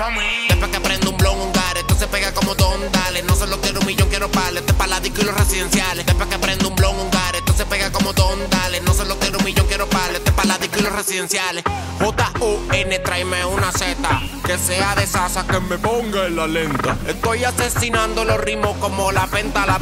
pa' mí. Después que prendo un blon, un gare, esto se pega como don, dale. No solo quiero un millón, quiero palo. Este es pa' la disco y los residenciales. Después que prendo un blon, un gare, esto se pega como don, dale. No solo quiero un millón, quiero palo. Este es pa' la disco y los residenciales. J-U-N, tráeme una Z que sea de Sasa, que me ponga en la lenta. Estoy asesinando los ritmos como la penta, la